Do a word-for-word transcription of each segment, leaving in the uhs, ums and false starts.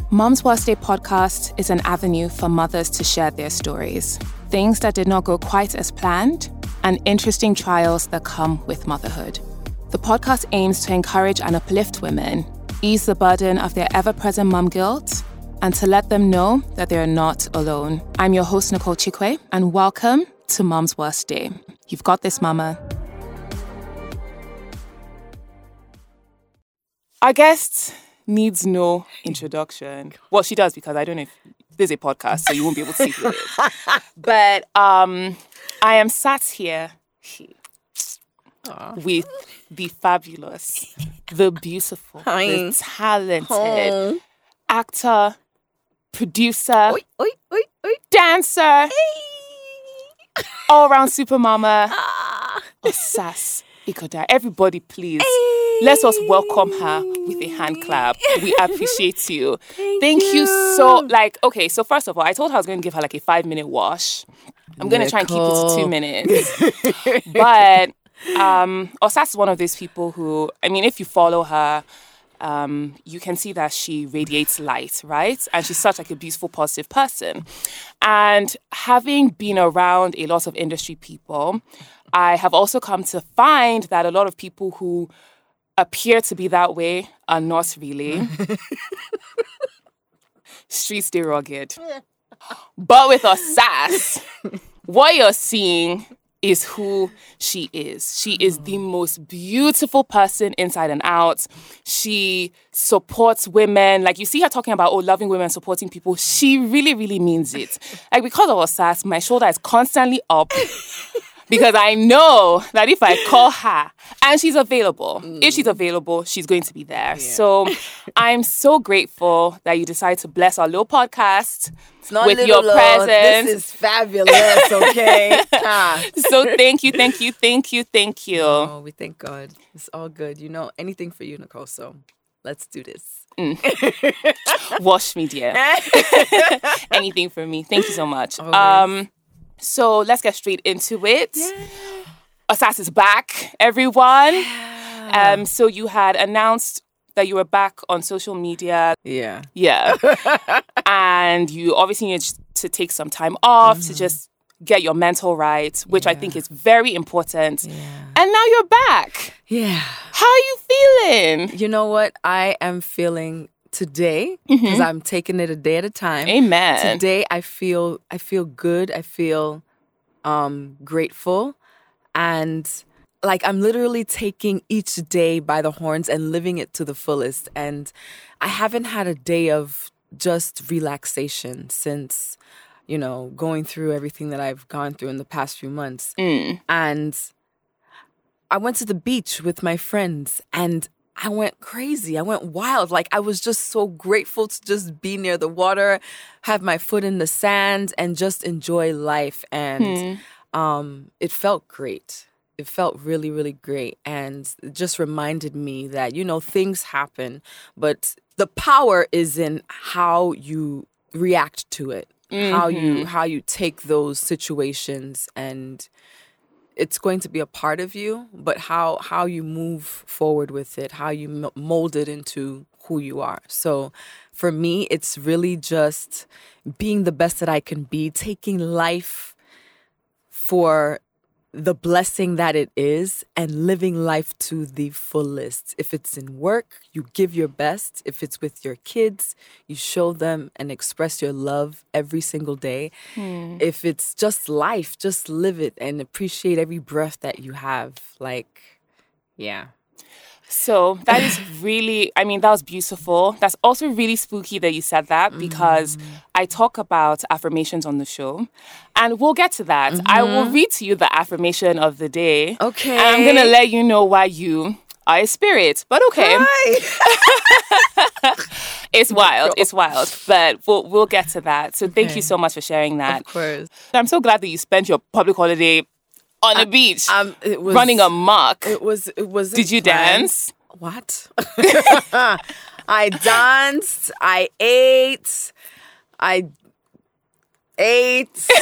Mom's Worst Day podcast is an avenue for mothers to share their stories, things that did not go quite as planned, and interesting trials that come with motherhood. The podcast aims to encourage and uplift women, ease the burden of their ever-present mom guilt, and to let them know that they are not alone. I'm your host, Nicole Chikwe, and welcome to Mom's Worst Day. You've got this, mama. Our guest needs no introduction. Well, she does, because I don't know if there's a podcast, so you won't be able to see who it is. But um, I am sat here Aww. with the fabulous, the beautiful, Hi. the talented Aww. actor, producer, oi, oi, oi, oi. dancer, hey. all-around super mama, ah. Osas Ikoda. Everybody, please. Hey. Let us welcome her with a hand clap. We appreciate you. Thank, Thank you. you so, like, okay, so first of all, I told her I was going to give her like a five-minute wash. I'm going to try and keep it to two minutes. But um, Osas is one of those people who, I mean, if you follow her, um, you can see that she radiates light, right? And she's such like a beautiful, positive person. And having been around a lot of industry people, I have also come to find that a lot of people who appear to be that way are not really. Streets, they rugged. But with Osas, what you're seeing is who she is. She is the most beautiful person inside and out. She supports women. Like, you see her talking about, oh, loving women, supporting people. She really, really means it. Like, because of Osas, my shoulder is constantly up. Because I know that if I call her and she's available, mm. if she's available, she's going to be there. Yeah. So I'm so grateful that you decided to bless our little podcast it's not with little, your presence. This is fabulous, okay? ah. So thank you, thank you, thank you, thank you. Oh, we thank God. It's all good. You know, anything for you, Nicole. So let's do this. Mm. Wash me, dear. Anything for me. Thank you so much. Always. Um. So let's get straight into it. Yeah. Osas is back, everyone. Yeah. Um, so you had announced that you were back on social media. Yeah. Yeah. And you obviously needed to take some time off mm-hmm. to just get your mental right, which yeah. I think is very important. Yeah. And now you're back. Yeah. How are you feeling? You know what? I am feeling... Today, because mm-hmm. I'm taking it a day at a time. Amen. Today, I feel I feel good. I feel um, grateful, and like I'm literally taking each day by the horns and living it to the fullest. And I haven't had a day of just relaxation since, you know, going through everything that I've gone through in the past few months. Mm. And I went to the beach with my friends, and I went crazy. I went wild. Like, I was just so grateful to just be near the water, have my foot in the sand, and just enjoy life. And hmm. um, it felt great. It felt really, really great. And it just reminded me that, you know, things happen, but the power is in how you react to it, mm-hmm. how you how you take those situations, and it's going to be a part of you, but how how you move forward with it, how you mold it into who you are. So for me, it's really just being the best that I can be, taking life for the blessing that it is, and living life to the fullest. If it's in work, you give your best. If it's with your kids, you show them and express your love every single day. Hmm. If it's just life, just live it and appreciate every breath that you have. Like, yeah. So that is really, I mean, that was beautiful. That's also really spooky that you said that, because mm. I talk about affirmations on the show, and we'll get to that. Mm-hmm. I will read to you the affirmation of the day. Okay. And I'm going to let you know why you are a spirit. But okay. It's wild. It's wild. But we'll, we'll get to that. So thank okay. you so much for sharing that. Of course. I'm so glad that you spent your public holiday on the beach, um, it was, running amok. It was. It was. Did you planned. dance? What? I danced. I ate. I ate,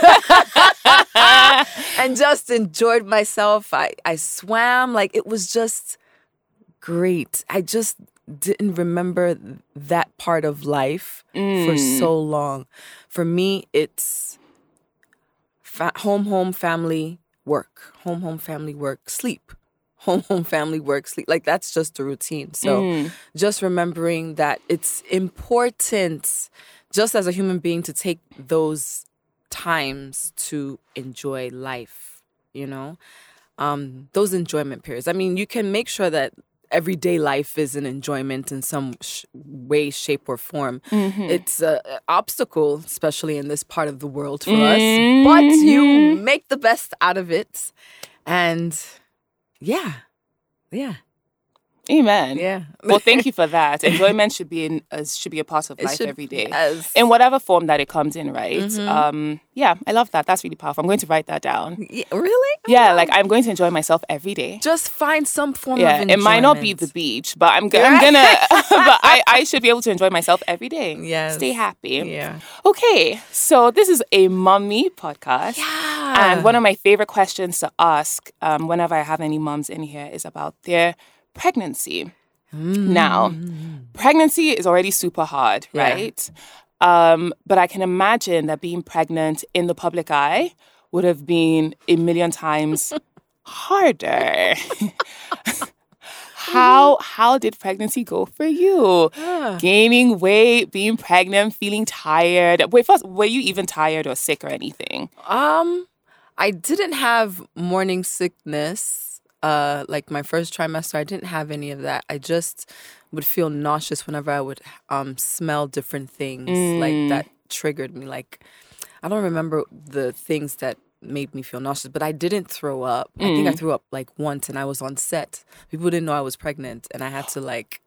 and just enjoyed myself. I I swam. Like, it was just great. I just didn't remember that part of life Mm. for so long. For me, it's fa- home, home, family, work. Home, home, family, work, sleep. Home, home, family, work, sleep. Like, that's just the routine. So Mm. just remembering that it's important, just as a human being, to take those times to enjoy life, you know? Um, those enjoyment periods. I mean, you can make sure that everyday life is an enjoyment in some sh- way, shape, or form. Mm-hmm. It's an obstacle, especially in this part of the world for us. But you Mm-hmm. make the best out of it. And yeah, yeah, Amen. yeah. Well, thank you for that. Enjoyment should be in, uh, should be a part of It life should- every day, yes. in whatever form that it comes in. Right? Mhm. Um, yeah, I love that. That's really powerful. I'm going to write that down. Yeah, really? Yeah, like I'm going to enjoy myself every day. Just find some form Yeah, of enjoyment. it might not be the beach, but I'm, g- I'm gonna. but I, I should be able to enjoy myself every day. Yes. Stay happy. Yeah. Okay, so this is a mommy podcast. Yeah. And one of my favorite questions to ask um, whenever I have any moms in here is about their pregnancy. Now, pregnancy is already super hard, Yeah. right? Um, but I can imagine that being pregnant in the public eye would have been a million times harder. how how did pregnancy go for you? Ah. Gaining weight, being pregnant, feeling tired. Wait, first, were you even tired or sick or anything? Um, I didn't have morning sickness. Uh, like my first trimester, I didn't have any of that. I just would feel nauseous whenever I would um smell different things. Like that triggered me. Like I don't remember the things that made me feel nauseous, but I didn't throw up. I think I threw up like once, and I was on set. People didn't know I was pregnant, and I had to like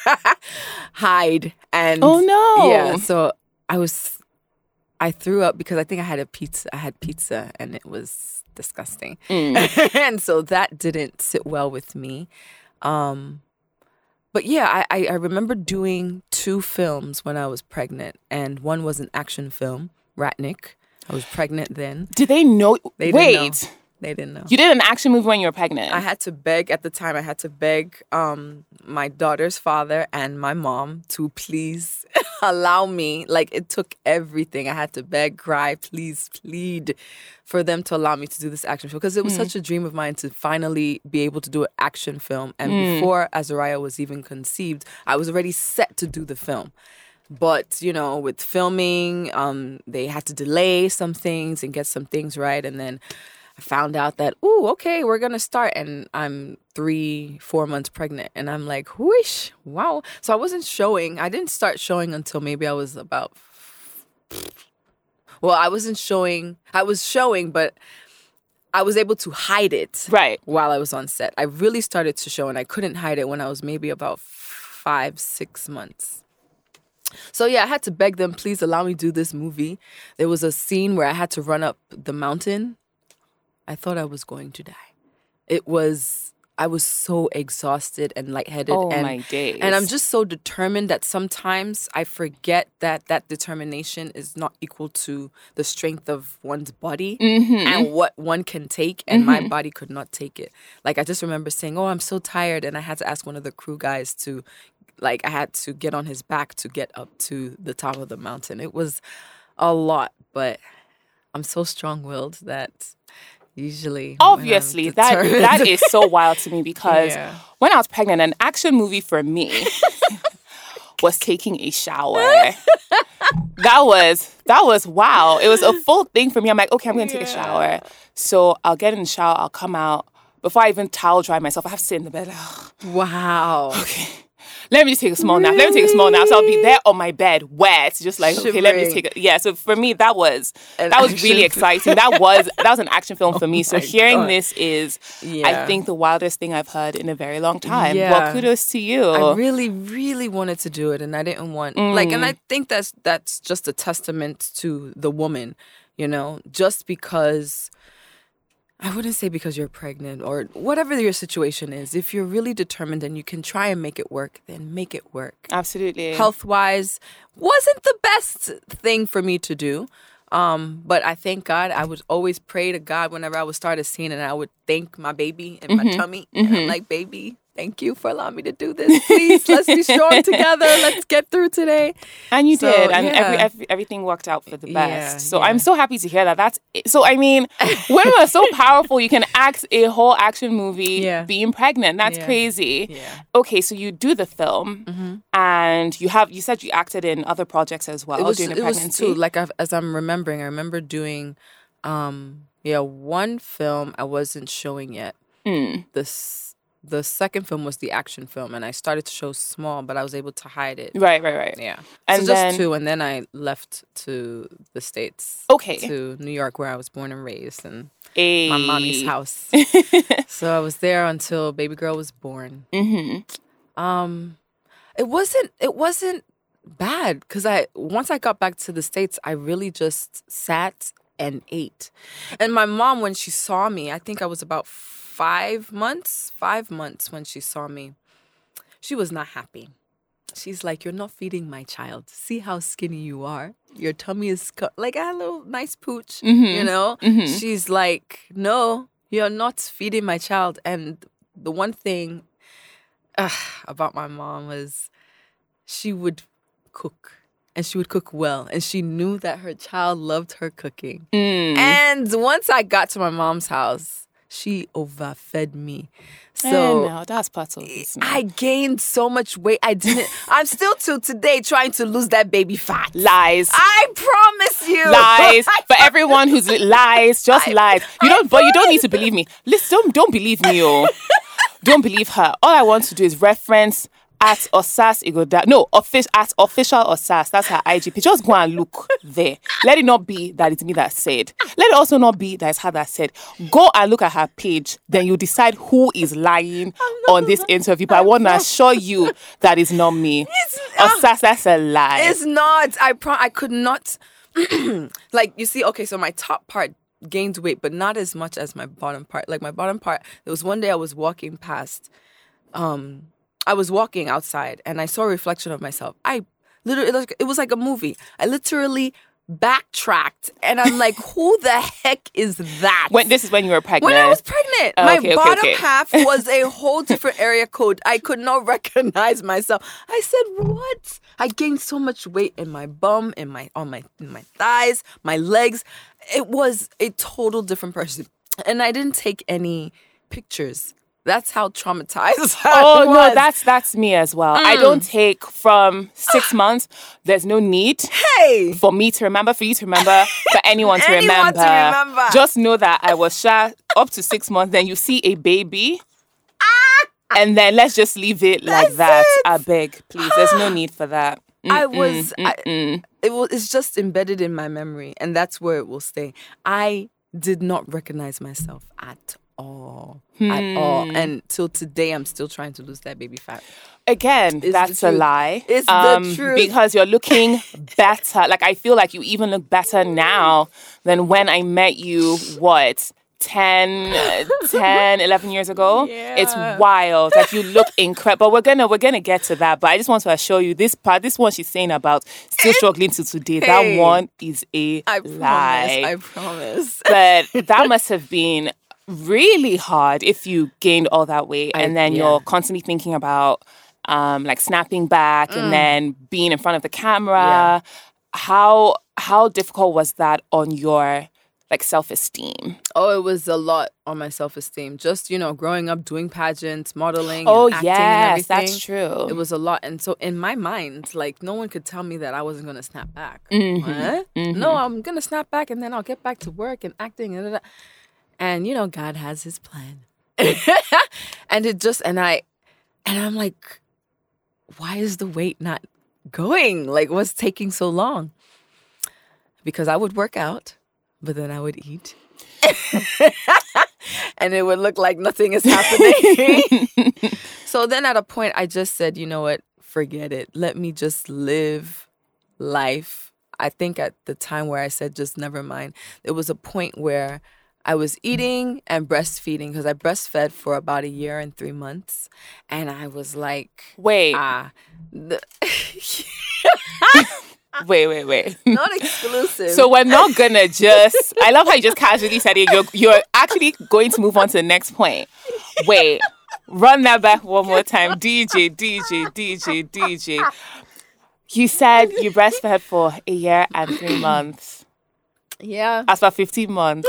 hide. And Oh, no. yeah. So I was. I threw up because I think I had a pizza. I had pizza, and it was disgusting. And so that didn't sit well with me. Um, but yeah, I, I, I remember doing two films when I was pregnant, and one was an action film, Ratnik. I was pregnant then. Did they know? They Wait, didn't know. They didn't know. you did an action movie when you were pregnant? I had to beg at the time. I had to beg um, my daughter's father and my mom to please allow me. Like, it took everything. I had to beg, cry, please, plead for them to allow me to do this action film, because it was such a dream of mine to finally be able to do an action film. And before Azariah was even conceived, I was already set to do the film. But, you know, with filming, um, they had to delay some things and get some things right. And then I found out that, ooh, okay, we're going to start. And I'm three, four months pregnant. And I'm like, whoosh, wow. So I wasn't showing. I didn't start showing until maybe I was about, well, I wasn't showing. I was showing, but I was able to hide it Right. while I was on set. I really started to show, and I couldn't hide it when I was maybe about five, six months. So yeah, I had to beg them, please allow me to do this movie. There was a scene where I had to run up the mountain. I thought I was going to die. It was, I was so exhausted and lightheaded. Oh, and, my days. And I'm just so determined that sometimes I forget that that determination is not equal to the strength of one's body and what one can take. And my body could not take it. Like, I just remember saying, oh, I'm so tired. And I had to ask one of the crew guys to, like, I had to get on his back to get up to the top of the mountain. It was a lot, but I'm so strong-willed that usually, Obviously, that that is so wild to me, because Yeah. when I was pregnant, an action movie for me was taking a shower. that was that was wow. It was a full thing for me. I'm like, okay, I'm gonna take a shower. So I'll get in the shower, I'll come out. Before I even towel dry myself, I have to sit in the bed. Wow. Okay. Let me just take a small nap. Let me take a small nap. So I'll be there on my bed, wet, just like, okay, let me just Shivering. take a... Yeah, so for me, that was An that was action really film. exciting. That was that was an action film for me. So my hearing God. this is, Yeah. I think, the wildest thing I've heard in a very long time. Yeah. Well, kudos to you. I really, really wanted to do it, and I didn't want like, and I think that's that's just a testament to the woman, you know, just because. I wouldn't say because you're pregnant or whatever your situation is. If you're really determined and you can try and make it work, then make it work. Absolutely. Health-wise, wasn't the best thing for me to do. Um, but I thank God. I would always pray to God whenever I would start a scene, and I would thank my baby in my tummy. And I'm like, baby, thank you for allowing me to do this. Please, let's be strong together. Let's get through today. And you So, did. And yeah. every, every everything worked out for the best. Yeah, so yeah. I'm so happy to hear that. That's it. So, I mean, women are so powerful. You can act a whole action movie Yeah. being pregnant. That's Yeah. crazy. Yeah. Okay, so you do the film and you have, you said you acted in other projects as well It was, during the it was pregnancy. two. Like, I've, as I'm remembering, I remember doing, um, yeah, one film I wasn't showing yet. Mm. This the second film was the action film, and I started to show small, but I was able to hide it. Right, right, right. Yeah, And so just then- two, and then I left to the States. Okay. To New York, where I was born and raised, and A... my mommy's house. So I was there until baby girl was born. Mm-hmm. Um, it wasn't it wasn't bad because I once I got back to the States, I really just sat and ate. And my mom, when she saw me, I think I was about five months, five months when she saw me, she was not happy. She's like, "You're not feeding my child. See how skinny you are. Your tummy is cut." Like, I had a little nice pooch, you know? She's like, "No, you're not feeding my child." And the one thing uh, about my mom was she would cook. And she would cook well. And she knew that her child loved her cooking. Mm. And once I got to my mom's house, she overfed me. So So no, that's part of this. now. I gained so much weight. I didn't. I'm still till today trying to lose that baby fat. Lies. I promise you. Lies for everyone who's li- lies, just lies. You don't, but you don't need to believe me. Listen, don't don't believe me, oh. Don't believe her. All I want to do is reference at Osas Igoda. No, office at official Osas. That's her I G P. Just go and look there. Let it not be that it's me that said. Let it also not be that it's her that said. Go and look at her page. Then you decide who is lying on this interview. But I want to assure you that it's not me. Osas, that's a lie. It's not. I pro- I could not. Like, you see, okay, so my top part gained weight, but not as much as my bottom part. Like, my bottom part, there was one day I was walking past, um, I was walking outside and I saw a reflection of myself. I literally, it was like, it was like a movie. I literally backtracked and I'm like, who the heck is that? When this is when you were pregnant. When I was pregnant, Oh, my okay, okay, bottom okay. half was a whole different area code. I could not recognize myself. I said, "What?" I gained so much weight in my bum, in my on my in my thighs, my legs. It was a total different person, and I didn't take any pictures. That's how traumatized I Oh was. no, that's that's me as well. I don't take from six months. There's no need hey. for me to remember, for you to remember, for anyone to Anyone to remember. remember. Just know that I was shy up to six months. Then you see a baby, and then let's just leave it like That's that. it. I beg, please. There's no need for that. I Mm-mm, was. I, mm-mm. it was. It's just embedded in my memory, and that's where it will stay. I did not recognize myself at all, at all, Hmm. and till today, I'm still trying to lose that baby fat. Again, It's the that's a truth. lie. It's the truth. Because you're looking better. Like, I feel like you even look better now than when I met you, what, ten, ten, eleven years ago? Yeah. It's wild. Like, you look incredible. But we're gonna we're gonna get to that. But I just want to assure you, this part, this one she's saying about still struggling to today, Hey. that one is a I lie. promise. I promise. But that must have been really hard if you gained all that weight I- and then yeah. you're constantly thinking about um like snapping back and then being in front of the camera. Mm. Yeah. How how difficult was that on your like self-esteem? Oh, it was a lot on my self-esteem. Just, you know, growing up doing pageants, modeling, Oh and acting and yes, everything. that's true. It was a lot. And so in my mind, like, no one could tell me that I wasn't going to snap back. Mhm, What? mhm. No, I'm going to snap back and then I'll get back to work and acting. And, da, da, da. And you know, God has his plan. And it just, and I, and I'm like, why is the weight not going? Like, what's taking so long? Because I would work out, but then I would eat. And it would look like nothing is happening. So then at a point, I just said, you know what? Forget it. Let me just live life. I think at the time where I said, just never mind, there was a point where I was eating and breastfeeding because I breastfed for about a year and three months. And I was like, Wait, ah, the, wait, wait, wait. not exclusive. So we're not gonna just. I love how you just casually said it. You're you're actually going to move on to the next point. Wait, Run that back one more time. D J, D J, D J, D J. You said you breastfed for a year and three months. Yeah. As for fifteen months.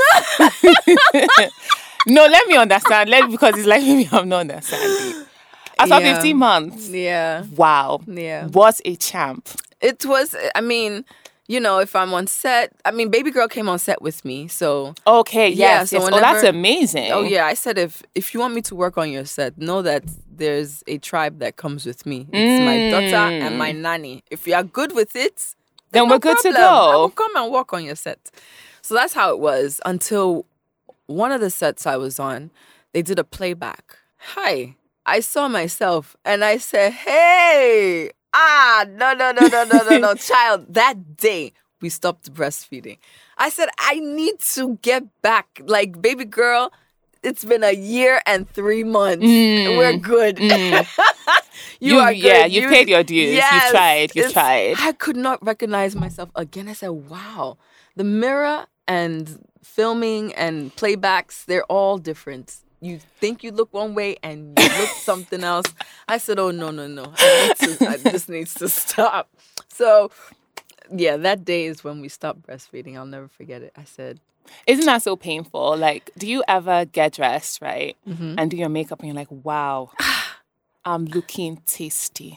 No, let me understand. Let because it's like maybe I'm not understanding. As for Yeah. fifteen months. Yeah. Wow. Yeah. What a champ. It was, I mean, you know, if I'm on set, I mean, baby girl came on set with me. So, Okay, yes, Yeah, so yes. Oh, that's whenever- amazing. oh, yeah, I said, if if you want me to work on your set, know that there's a tribe that comes with me. It's my daughter and my nanny. If you are good with it, Then no we're good to problem. I go. will come and work on your set. So that's how it was until one of the sets I was on, they did a playback. Hi, I saw myself and I said, hey, ah, no, no, no, no, no, no, no, child. That day we stopped breastfeeding. I said, I need to get back. Like, baby girl, it's been a year and three months. Mm. We're good. Mm. you You- are good. yeah, you paid your dues. You Yes, tried, you it's- tried. I could not recognize myself again. I said, wow, the mirror and filming and playbacks, they're all different. You think you look one way and you look something else. I said, oh, no, no, no. I need to, I, this needs to stop. So, yeah, that day is when we stopped breastfeeding. I'll never forget it. I said, Isn't that so painful? Like, do you ever get dressed, right? Mm-hmm. And do your makeup and you're like, wow, I'm looking tasty.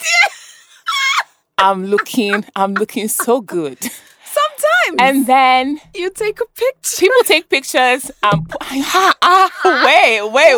I'm looking, I'm looking so good. sometimes And then you take a picture. people take pictures and pu- ah, ah, wait, wait,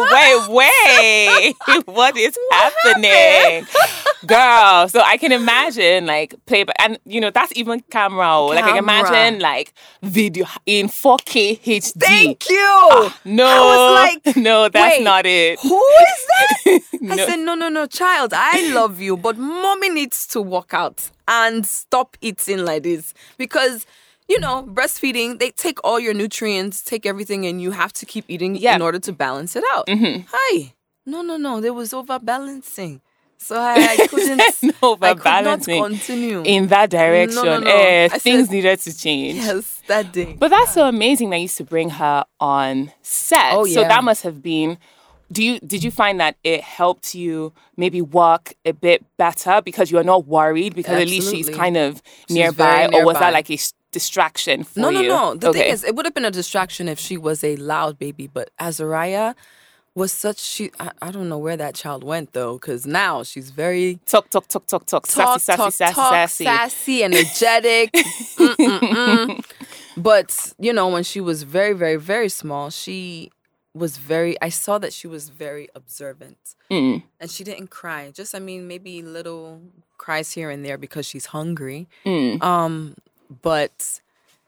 wait, wait. What is happening? Girl, so I can imagine like playback and you know that's even camera. oh. Like I can Camera. imagine like video in four K H D. Thank you. No, I was like, no, that's wait, not it. Who is that? No. I said, no, no, no, child, I love you, but mommy needs to walk out and stop eating like this. Because, you know, breastfeeding, they take all your nutrients, take everything, and you have to keep eating Yeah. in order to balance it out. Mm-hmm. Hi. No, no, no, there was overbalancing. So I, I couldn't, No, I could not balancing continue. in that direction. No, no, no. Eh, I things said- needed to change. Yes, that day. But that's so amazing that you used to bring her on set. Oh, So yeah. that must have been. Do you did you find that it helped you maybe work a bit better because you're not worried because at least she's Absolutely. kind of She's nearby, very or was that nearby. like a s- distraction for No, no, you? no. The okay. thing is, it would have been a distraction if she was a loud baby, but Azariah was such, she, I, I don't know where that child went though, because now she's very talk, talk, talk, talk, talk, talk, sassy, talk, sassy, sassy, talk, sassy. sassy, energetic. Mm-mm-mm. But, you know, when she was very, very, very small, she was very, I saw that she was very observant. Mm. And she didn't cry. Just, I mean, maybe little cries here and there because she's hungry. Mm. Um, but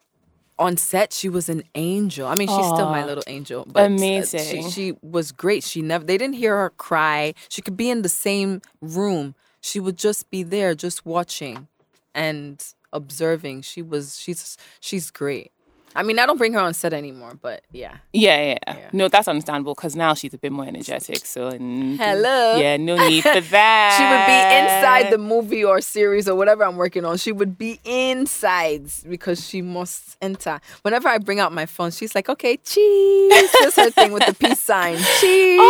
on set, she was an angel. I mean, she's still my Aw. little angel. But uh, Amazing. she, she was great. She never. They didn't hear her cry. She could be in the same room. She would just be there, just watching and observing. She was. She's. She's great. I mean, I don't bring her on set anymore, but yeah. Yeah, yeah, yeah. Yeah. No, that's understandable because now she's a bit more energetic. So, mm, Hello. Yeah, no need for that. She would be inside the movie or series or whatever I'm working on. She would be inside because she must enter. Whenever I bring out my phone, she's like, okay, cheese. That's her thing with the peace sign. Cheese.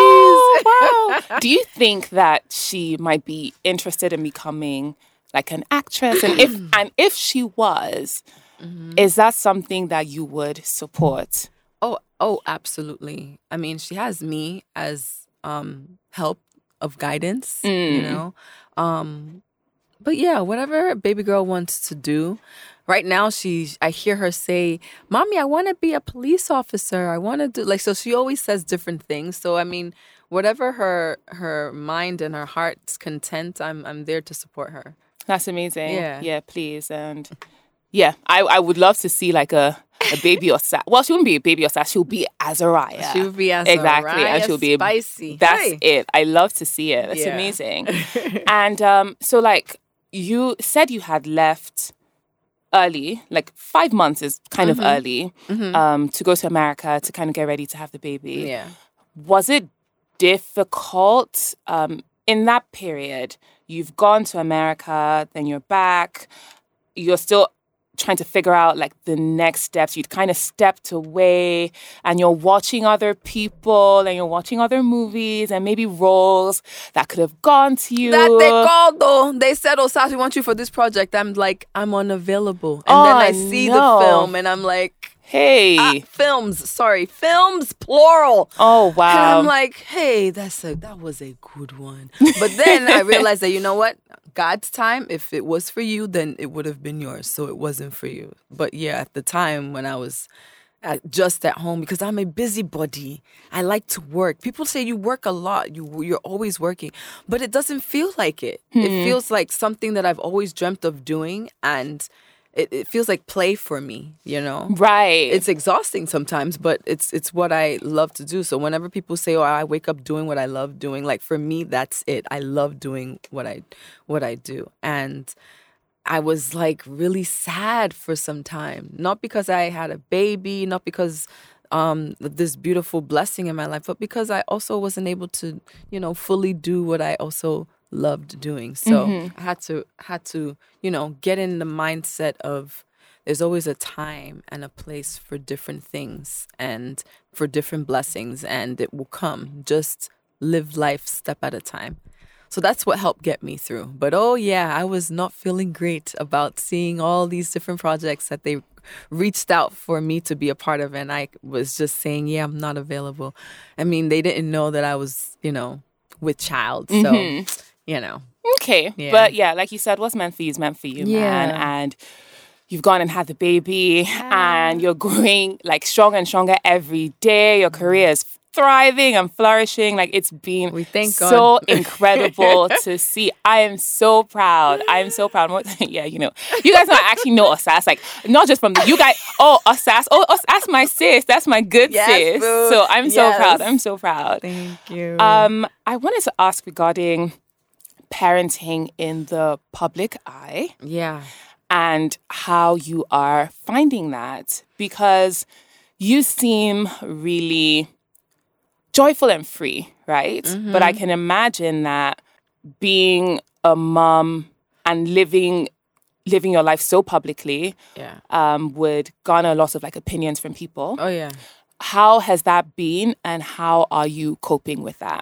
Oh, wow. Do you think that she might be interested in becoming like an actress? And if and if she was, is that something that you would support? Oh, oh, absolutely. I mean, she has me as um, help of guidance, you Mm. know. Um, but yeah, whatever baby girl wants to do. Right now, she, I hear her say, "Mommy, I want to be a police officer. I want to do like." So she always says different things. So I mean, whatever her her mind and her heart's content, I'm I'm there to support her. That's amazing. Yeah. Yeah, please. And yeah, I, I would love to see like a, a baby or sass. Well, she wouldn't be a baby or sass. She'll be Azariah. She would be as Exactly. And she'll be spicy. That's Hey. it. I love to see it. That's Yeah. amazing. And um, so like you said you had left early, like five months is kind Mm-hmm. of early, um, to go to America to kind of get ready to have the baby. Yeah. Was it difficult um, in that period? You've gone to America, then you're back. You're still trying to figure out like the next steps. You'd kind of stepped away and you're watching other people and you're watching other movies and maybe roles that could have gone to you. That they called though. They said, "Oh, Sas, we want you for this project." I'm like, I'm unavailable. And Oh, then I see no. the film and I'm like, Hey. ah, films, sorry, films, plural. Oh, wow. And I'm like, hey, that's a that was a good one. But then I realized that, you know what? God's time, if it was for you, then it would have been yours. So it wasn't for you. But yeah, at the time when I was at, just at home, because I'm a busybody, I like to work. People say you work a lot. You, you're always working. But it doesn't feel like it. Hmm. It feels like something that I've always dreamt of doing. And it, it feels like play for me, you know? Right. It's exhausting sometimes, but it's it's what I love to do. So whenever people say, "Oh, I wake up doing what I love doing," like for me, that's it. I love doing what I what I do, and I was like really sad for some time, not because I had a baby, not because um this beautiful blessing in my life, but because I also wasn't able to, you know, fully do what I also loved doing. So I had to had to, you know, get in the mindset of there's always a time and a place for different things and for different blessings, and it will come. Just live life step at a time. So that's what helped get me through. But oh yeah, I was not feeling great about seeing all these different projects that they reached out for me to be a part of, and I was just saying, yeah, I'm not available. I mean, they didn't know that I was, you know, with child. So you know. Okay. Yeah. But yeah, like you said, what's meant for you is meant for you, man. Yeah. And you've gone and had the baby and you're growing like stronger and stronger every day. Your career is thriving and flourishing. Like it's been We thank so God. incredible to see. I am so proud. I am so proud. Yeah, you know, you guys don't actually know Osas. Like not just from the, you guys, oh, Osas, oh, Os- that's my sis. That's my good Yes, sis. boo. So I'm so Yes. proud. I'm so proud. Thank you. Um, I wanted to ask regarding parenting in the public eye yeah. and how you are finding that, because you seem really joyful and free, right? But I can imagine that being a mom and living living your life so publicly Yeah. um, would garner a lot of like opinions from people. Oh yeah. How has that been, and how are you coping with that?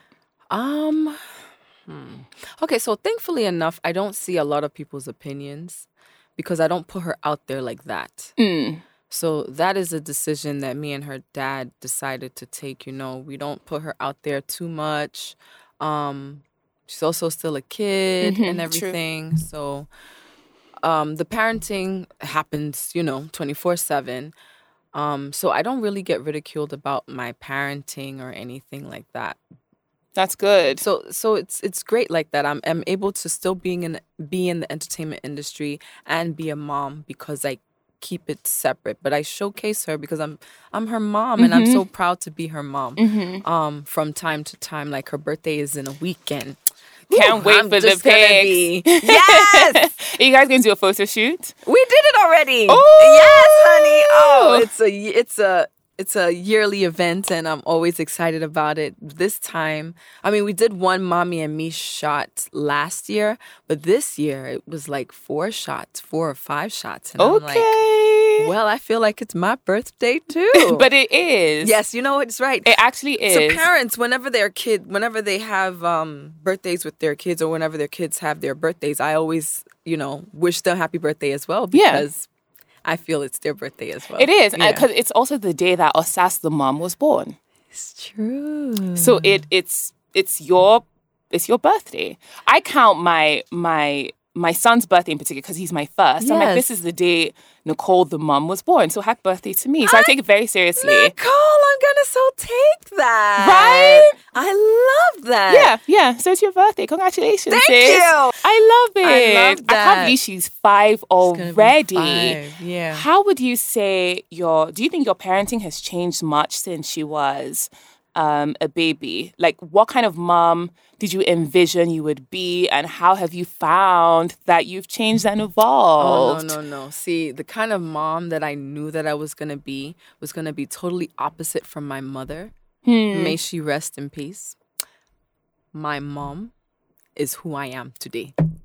Um. hmm. Okay, so thankfully enough, I don't see a lot of people's opinions because I don't put her out there like that. Mm. So that is a decision that me and her dad decided to take. You know, we don't put her out there too much. Um, she's also still a kid Mhm, and true. everything. So um, the parenting happens, you know, twenty-four seven. Um, so I don't really get ridiculed about my parenting or anything like that. That's good. So so it's it's great like that. I'm I'm able to still being in be in the entertainment industry and be a mom because I keep it separate. But I showcase her because I'm I'm her mom and I'm so proud to be her mom. Um, from time to time, like her birthday is in a weekend. Can't wait I'm for the just gonna pics. be- Yes, Are you guys going to do a photo shoot? we did it already. Oh! Yes, honey. Oh, it's a it's a it's a yearly event, and I'm always excited about it. This time, I mean, we did one mommy and me shot last year, but this year it was like four shots, four or five shots. And I'm like, Okay. well, I feel like it's my birthday too. But it is. yes, you know it's right. It actually is. So parents, whenever their kid, whenever they have um, birthdays with their kids, or whenever their kids have their birthdays, I always, you know, wish them happy birthday as well Yeah. because I feel it's their birthday as well. It is. Yeah. Because it's also the day that Osas, the mom, was born. It's true. So it it's it's your it's your birthday. I count my my my son's birthday in particular because he's my first. I'm like, Yes. this is the day Nicole, the mom, was born. So happy birthday to me. So I, take it very seriously. Nicole, I'm gonna so take that. Right? I love that. Yeah, yeah. So it's your birthday. Congratulations, Thank sis. you. I love it. I love I that. can't believe she's five It's gonna be already. five, yeah. How would you say your, do you think your parenting has changed much since she was um, a baby? Like what kind of mom did you envision you would be, and how have you found that you've changed and Oh, evolved? no, no, no. See, the kind of mom that I knew that I was going to be was going to be totally opposite from my mother. Hmm. May she rest in peace. My mom is who I am today.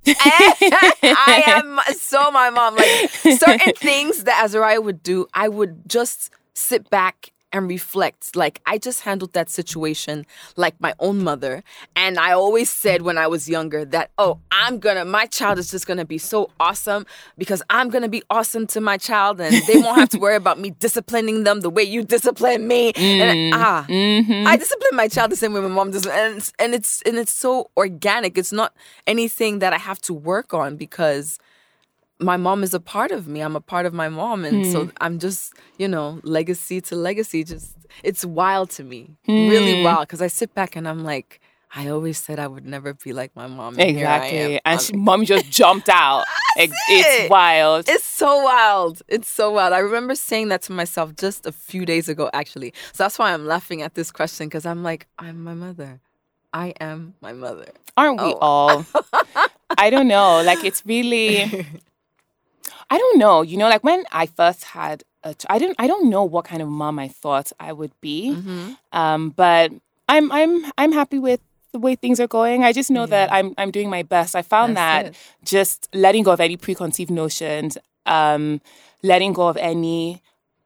I am so my mom. Like certain things that Azariah would do, I would just sit back and reflect. Like I just handled that situation like my own mother. And I always said when I was younger that, oh, I'm gonna, my child is just gonna be so awesome because I'm gonna be awesome to my child and they won't have to worry about me disciplining them the way you discipline me. Mm. And ah, Mm-hmm. I discipline my child the same way my mom does. And it's, and it's, and it's so organic. It's not anything that I have to work on because my mom is a part of me. I'm a part of my mom. And mm. so I'm just, you know, legacy to legacy. Just, it's wild to me. Mm. Really wild. Because I sit back and I'm like, I always said I would never be like my mom. And exactly. And she, mom just jumped out. It's, it's wild. It's so wild. It's so wild. I remember saying that to myself just a few days ago, actually. So that's why I'm laughing at this question. Because I'm like, I'm my mother. I am my mother. Aren't we oh. all? I don't know. Like, it's really... I don't know. You know, like when I first had a ch- I didn't I don't know what kind of mom I thought I would be. Mm-hmm. Um, but I'm I'm I'm happy with the way things are going. I just know yeah. that I'm I'm doing my best. I found That's that it. Just letting go of any preconceived notions, um, letting go of any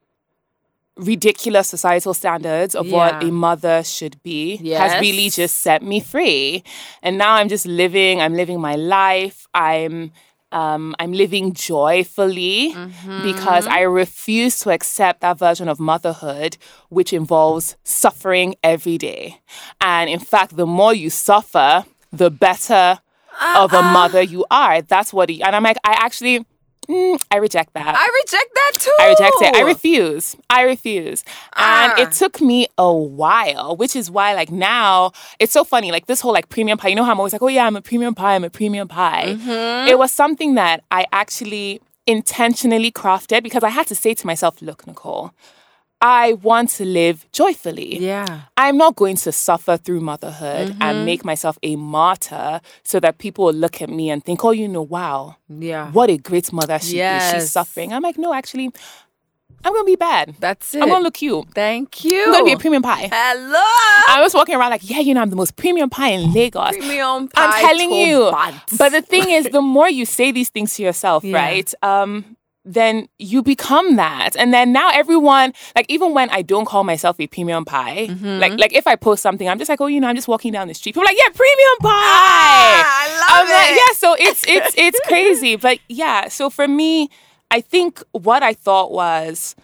ridiculous societal standards of yeah. what a mother should be yes. has really just set me free. And now I'm just living, I'm living my life. I'm Um, I'm living joyfully mm-hmm. because I refuse to accept that version of motherhood which involves suffering every day. And in fact, the more you suffer, the better uh, of a uh, mother you are. That's what he, and I'm like, I actually, mm, I reject that. I reject that too. I reject it. I refuse. I refuse. Uh. And it took me a while, which is why like now, it's so funny, like this whole like premium pie, you know how I'm always like, oh yeah, I'm a premium pie, I'm a premium pie. Mm-hmm. It was something that I actually intentionally crafted because I had to say to myself, look, Nicole, I want to live joyfully. Yeah. I'm not going to suffer through motherhood mm-hmm. and make myself a martyr so that people will look at me and think, oh, you know, wow. Yeah. What a great mother she yes. is. She's suffering. I'm like, no, actually, I'm going to be bad. That's it. I'm going to look cute. Thank you. I'm going to be a premium pie. Hello. I was walking around like, yeah, you know, I'm the most premium pie in Lagos. Premium pie. I'm telling you. Bad. But the thing is, the more you say these things to yourself, yeah. right? Um, then you become that. And then now everyone, like even when I don't call myself a premium pie, mm-hmm. like like if I post something, I'm just like, oh, you know, I'm just walking down the street. People are like, yeah, premium pie. Ah, I love I'm it. Like, yeah, so it's it's it's crazy. But yeah, so for me, I think what I thought was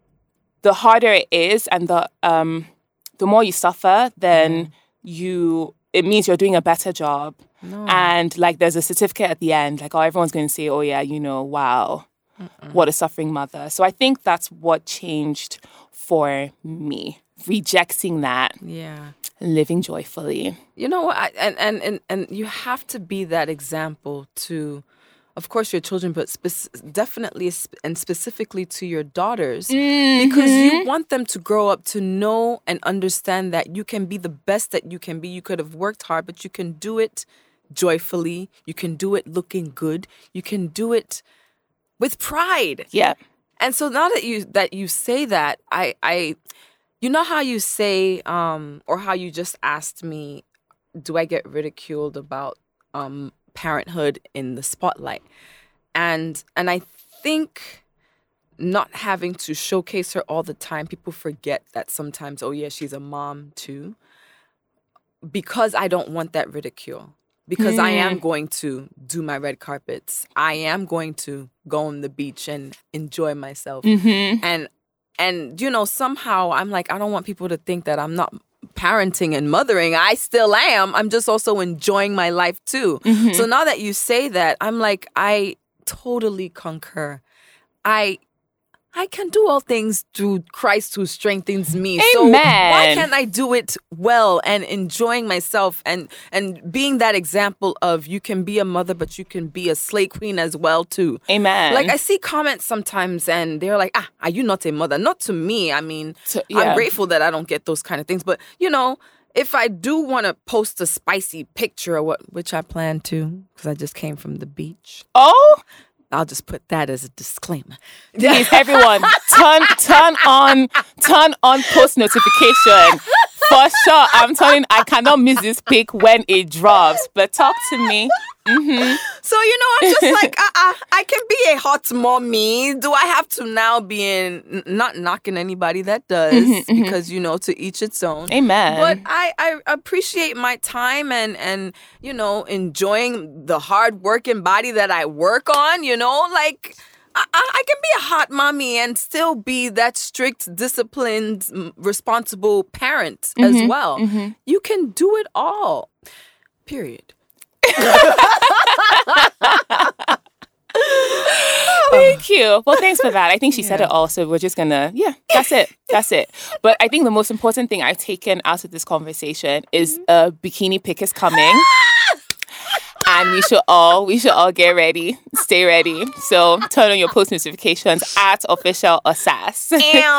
the harder it is and the um the more you suffer, then mm. you it means you're doing a better job. No. And like there's a certificate at the end, like, oh, everyone's gonna say, oh yeah, you know, wow. Mm-mm. What a suffering mother. So I think that's what changed for me. Rejecting that. Yeah. Living joyfully. You know what? I, and, and, and, and you have to be that example to, of course, your children, but spe- definitely and specifically to your daughters. Mm-hmm. Because you want them to grow up to know and understand that you can be the best that you can be. You could have worked hard, but you can do it joyfully. You can do it looking good. You can do it with pride. Yeah. And so now that you that you say that, I I you know how you say um or how you just asked me, do I get ridiculed about um parenthood in the spotlight? And and I think not having to showcase her all the time, people forget that sometimes, oh yeah, she's a mom too. Because I don't want that ridicule. Because mm. I am going to do my red carpets. I am going to go on the beach and enjoy myself. Mm-hmm. And, and you know, somehow I'm like, I don't want people to think that I'm not parenting and mothering. I still am. I'm just also enjoying my life too. Mm-hmm. So now that you say that, I'm like, I totally concur. I I can do all things through Christ who strengthens me. Amen. So why can't I do it well and enjoying myself and and being that example of you can be a mother, but you can be a slay queen as well too. Amen. Like I see comments sometimes and they're like, ah, are you not a mother? Not to me. I mean, so, yeah. I'm grateful that I don't get those kind of things. But, you know, if I do want to post a spicy picture or what, which I plan to, because I just came from the beach. Oh, I'll just put that as a disclaimer. Please, everyone, turn turn on turn on post notification. For sure, I'm telling I cannot miss this pic when it drops. But talk to me. Mm-hmm. So, you know, I'm just like, uh-uh, I can be a hot mommy. Do I have to now be in, not knocking anybody that does, mm-hmm, because, mm-hmm, you know, to each its own. Amen. But I, I appreciate my time and, and, you know, enjoying the hard working body that I work on, you know, like... I, I can be a hot mommy and still be that strict, disciplined, responsible parent mm-hmm, as well. Mm-hmm. You can do it all. Period. Thank you. Well, thanks for that. I think she yeah. said it all, so we're just gonna, yeah, that's it. That's it. But I think the most important thing I've taken out of this conversation is a bikini pic is coming. And we should all, we should all get ready, stay ready. So turn on your post notifications at official Osas.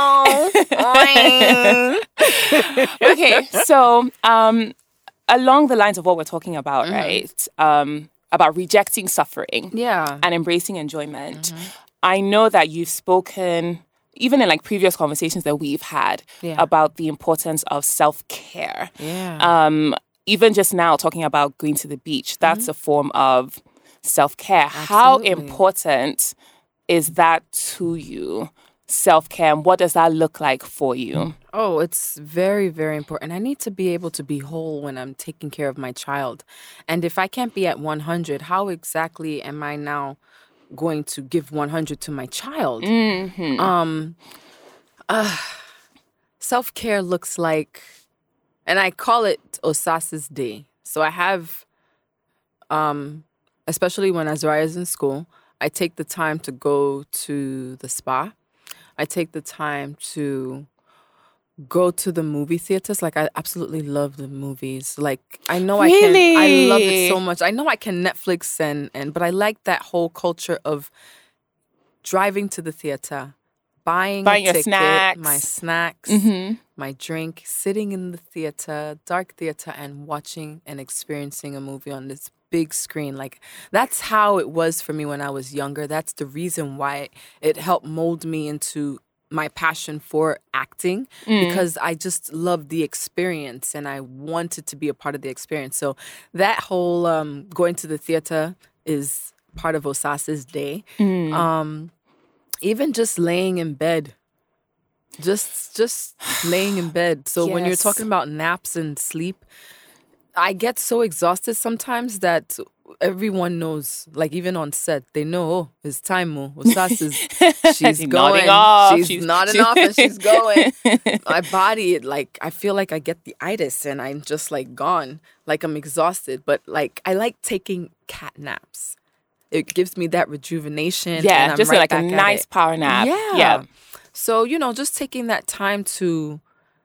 Okay, so um, along the lines of what we're talking about, mm-hmm, right? Um, about rejecting suffering, yeah, and embracing enjoyment. Mm-hmm. I know that you've spoken, even in like previous conversations that we've had, yeah, about the importance of self-care. Yeah. Um, Even just now, talking about going to the beach, that's mm-hmm, a form of self-care. Absolutely. How important is that to you, self-care, and what does that look like for you? Oh, it's very, very important. I need to be able to be whole when I'm taking care of my child. And if I can't be at one hundred, how exactly am I now going to give one hundred to my child? Mm-hmm. Um, uh, self-care looks like... And I call it Osas's Day. So I have, um, especially when Azariah is in school, I take the time to go to the spa. I take the time to go to the movie theaters. Like, I absolutely love the movies. Like, I know really? I can, I love it so much. I know I can Netflix and, and, but I like that whole culture of driving to the theater, buying, buying a your ticket, snacks, my snacks, mm-hmm, my drink, sitting in the theater, dark theater, and watching and experiencing a movie on this big screen. Like, that's how it was for me when I was younger. That's the reason why it helped mold me into my passion for acting, mm, because I just loved the experience and I wanted to be a part of the experience. So that whole um, going to the theater is part of Osas's Day. Mm. Um, even just laying in bed. Just just laying in bed. So yes, when you're talking about naps and sleep, I get so exhausted sometimes that everyone knows, like even on set, they know, oh, it's time, oh, Osas is, she's going. Off. She's, she's nodding she... off and she's going. My body, it, like, I feel like I get the itis and I'm just like gone. Like I'm exhausted. But like, I like taking cat naps. It gives me that rejuvenation. Yeah, and I'm just right like back a nice it. power nap. Yeah. yeah. So, you know, just taking that time to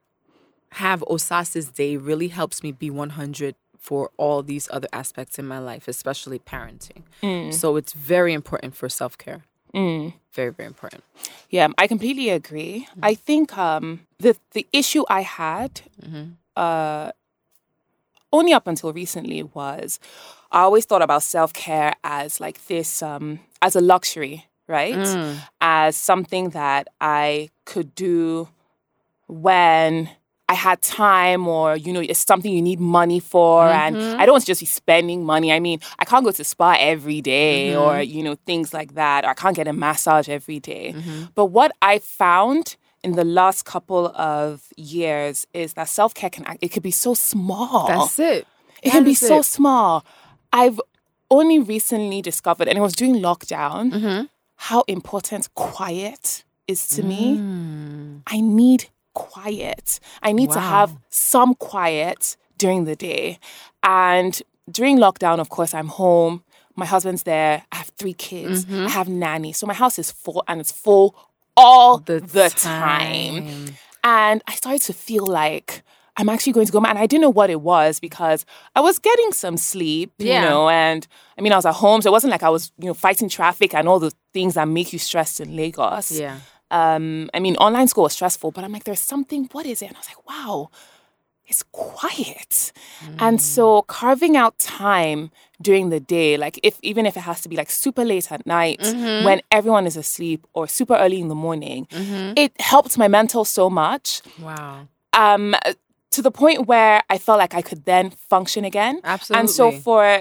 have Osas's Day really helps me be one hundred for all these other aspects in my life, especially parenting. Mm. So it's very important for self-care. Mm. Very, very important. Yeah, I completely agree. Mm-hmm. I think um, the, the issue I had mm-hmm. uh, only up until recently was I always thought about self-care as like this, um, as a luxury, right? Mm. As something that I could do when I had time, or, you know, it's something you need money for. Mm-hmm. And I don't want to just be spending money. I mean, I can't go to spa every day mm-hmm. or, you know, things like that. Or I can't get a massage every day. Mm-hmm. But what I found in the last couple of years is that self-care can, it could be so small. That's it. It that can be so it. small. I've only recently discovered, and it was during lockdown, mm-hmm. how important quiet is to mm. me. I need quiet. I need wow. to have some quiet during the day. And during lockdown, of course, I'm home. My husband's there. I have three kids. Mm-hmm. I have nanny. So my house is full, and it's full all the, the time. time. And I started to feel like I'm actually going to go mad. And I didn't know what it was because I was getting some sleep, yeah. you know, and I mean, I was at home. So it wasn't like I was, you know, fighting traffic and all the things that make you stressed in Lagos. Yeah. Um, I mean, online school was stressful, but I'm like, there's something, what is it? And I was like, wow, it's quiet. Mm. And so carving out time during the day, like if even if it has to be like super late at night mm-hmm. when everyone is asleep or super early in the morning, mm-hmm. it helped my mental so much. Wow. Um, to the point where I felt like I could then function again. Absolutely. And so for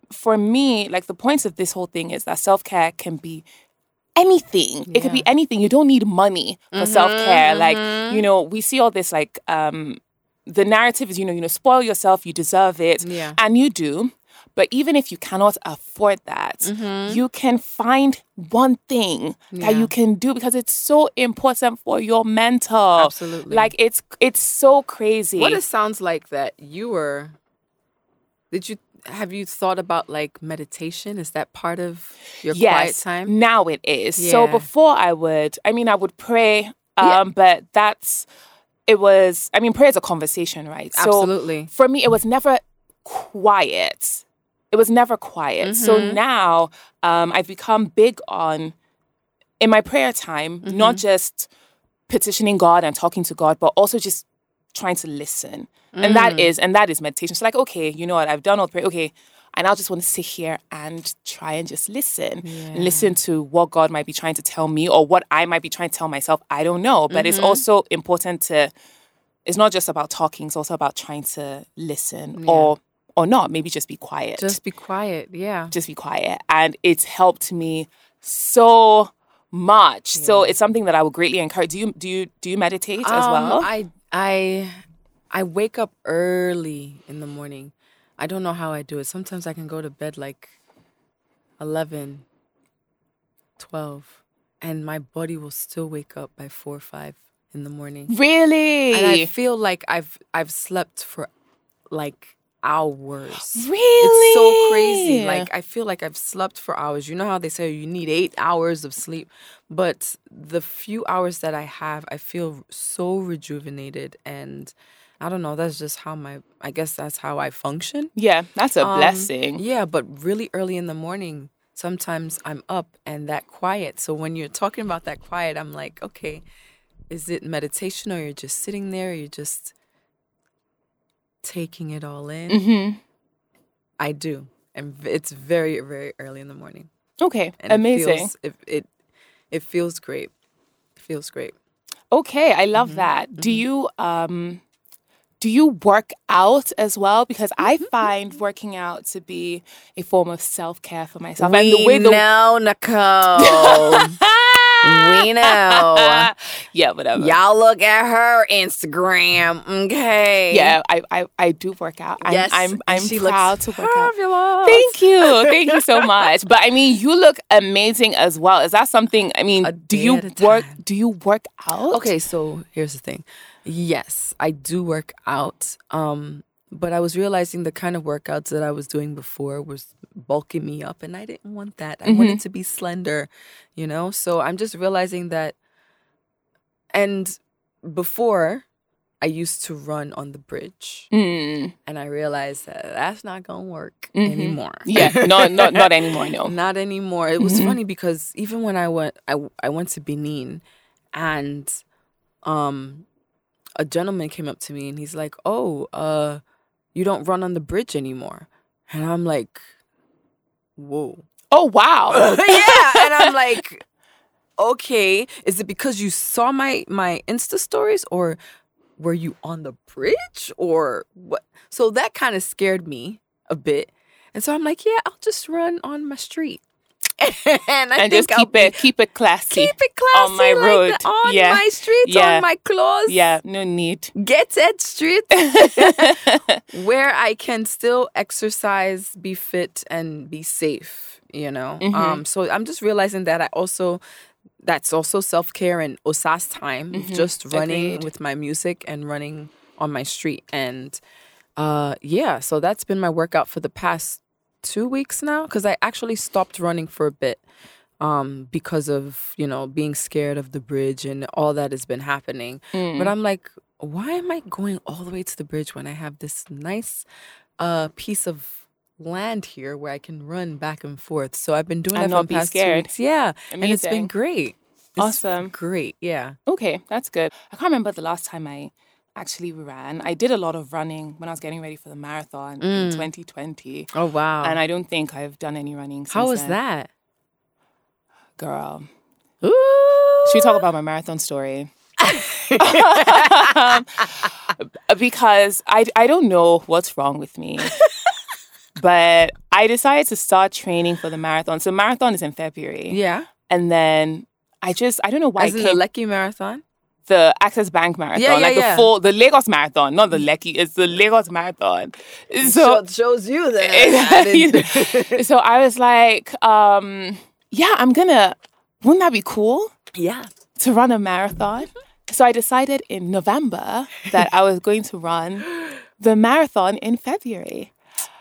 for me, like the point of this whole thing is that self-care can be anything. Yeah. It could be anything. You don't need money for mm-hmm, self-care. Mm-hmm. Like, you know, we see all this like um, the narrative is, you know, you know, spoil yourself, you deserve it. Yeah. And you do. But even if you cannot afford that, mm-hmm. you can find one thing yeah. that you can do because it's so important for your mental. Absolutely. Like it's it's so crazy. What it sounds like that you were, did you, have you thought about like meditation? Is that part of your yes, quiet time? Now it is. Yeah. So before I would, I mean, I would pray, um, yeah. but that's, it was, I mean, prayer is a conversation, right? So absolutely. For me, it was never quiet. It was never quiet. Mm-hmm. So now um, I've become big on, in my prayer time, mm-hmm. not just petitioning God and talking to God, but also just trying to listen. Mm. And that is, and that is meditation. So like, okay, you know what, I've done all the prayer. Okay, and I just want to sit here and try and just listen. Yeah. Listen to what God might be trying to tell me or what I might be trying to tell myself. I don't know. But mm-hmm. it's also important to, it's not just about talking. It's also about trying to listen yeah. or or not. Maybe just be quiet. Just be quiet, yeah. Just be quiet. And it's helped me so much. Yeah. So it's something that I would greatly encourage. Do you do you do you meditate um, as well? I I I wake up early in the morning. I don't know how I do it. Sometimes I can go to bed like eleven, twelve, and my body will still wake up by four or five in the morning. Really? And I feel like I've I've slept for like hours. Really? It's so crazy. Like I feel like I've slept for hours. You know how they say you need eight hours of sleep, but the few hours that I have, I feel so rejuvenated, and I don't know, that's just how my, I guess that's how I function. Yeah, that's a um, blessing. Yeah, but really early in the morning, sometimes I'm up and that quiet. So when you're talking about that quiet, I'm like, okay, is it meditation or you're just sitting there, or you're just taking it all in? Mm-hmm. I do. And it's very, very early in the morning. Okay, and amazing. It feels, it, it, it feels great. It feels great. Okay, I love mm-hmm. that. Mm-hmm. Do you um, do you work out as well? Because I find working out to be a form of self-care for myself. We and the way the... know, Nicole. We know. Yeah, whatever. Y'all look at her Instagram, okay? Yeah, I I, I do work out. I'm, yes, I'm I'm she proud looks to work out. fabulous. Thank you, thank you so much. But I mean, you look amazing as well. Is that something? I mean, a do you work? Time. Do you work out? Okay, so here's the thing. Yes, I do work out. Um, but I was realizing the kind of workouts that I was doing before was bulking me up, and I didn't want that. I mm-hmm. wanted to be slender, you know? So I'm just realizing that. And before, I used to run on the bridge. Mm. And I realized that that's not going to work mm-hmm. anymore. Yeah, no, not, not anymore, no. Not anymore. It was mm-hmm. funny because even when I went, I, I went to Benin, and um, a gentleman came up to me and he's like, oh, uh, you don't run on the bridge anymore. And I'm like, whoa. Oh, wow. Yeah. And I'm like, okay, is it because you saw my, my Insta stories, or were you on the bridge, or what? So that kind of scared me a bit. And so I'm like, yeah, I'll just run on my street. and I and think just keep I'll it keep it classy. Keep it classy on my like road. The, on yeah. my streets, yeah. on my clothes. Yeah, no need. Get that street where I can still exercise, be fit, and be safe, you know? Mm-hmm. Um, so I'm just realizing that I also, that's also self-care and Osas time, mm-hmm. just running Agreed. With my music and running on my street. And uh, yeah, so that's been my workout for the past two weeks now, because I actually stopped running for a bit um, because of, you know, being scared of the bridge and all that has been happening. Mm. But I'm like, why am I going all the way to the bridge when I have this nice uh, piece of land here where I can run back and forth? So I've been doing and that for the past scared. two weeks. Yeah, Amazing. And it's been great. It's awesome. Great, yeah. Okay, that's good. I can't remember the last time I actually ran. I did a lot of running when I was getting ready for the marathon mm. in twenty twenty. Oh, wow. And I don't think I've done any running since How was then. that? Girl. Ooh. Should we talk about my marathon story? Because I, I don't know what's wrong with me. But I decided to start training for the marathon. So marathon is in February. Yeah. And then I just, I don't know why As it in came. the Lekki Marathon? The Access Bank Marathon. Yeah, yeah, like yeah. the full, the Lagos Marathon, not the Lekki. It's the Lagos Marathon. So, Show, shows you that. I didn't- so I was like, um, yeah, I'm gonna, wouldn't that be cool yeah. to run a marathon? So I decided in November that I was going to run the marathon in February.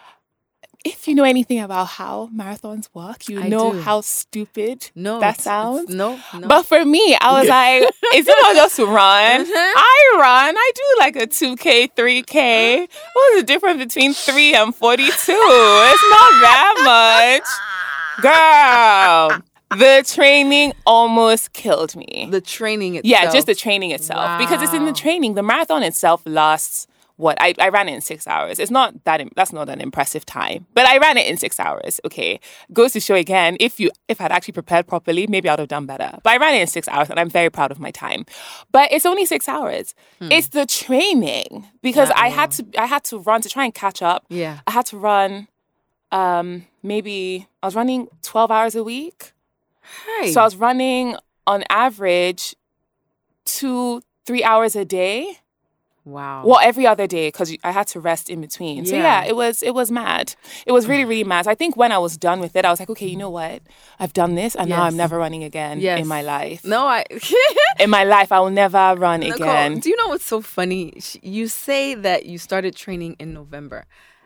If you know anything about how marathons work, you I know do. how stupid No. that it's- sounds. it's- no, no. But for me, I was like, it's not just run. I run. I do like a two K, three K. What's the difference between three and forty-two? It's not that much. Girl, the training almost killed me. the training itself. Yeah, just the training itself. Because it's in the Wow. training. The marathon itself lasts, what? I, I ran it in six hours. It's not that, im- that's not an impressive time. But I ran it in six hours, okay? Goes to show again, if you if I'd actually prepared properly, maybe I'd have done better. But I ran it in six hours and I'm very proud of my time. But it's only six hours. It's the training. Because Yeah, I had to I had to run to try and catch up. Yeah. I had to run um maybe I was running twelve hours a week. Hey. So I was running on average two, three hours a day. wow. Well, every other day because I had to rest in between. So Yeah. yeah, it was it was mad. It was really really mad. So I think when I was done with it, I was like, okay, you know what? I've done this, and now Yes. I'm never running again Yes. in my life. No, I. In my life, I will never run Nicole, again. do you know what's so funny? Sh- You say that you started training in November.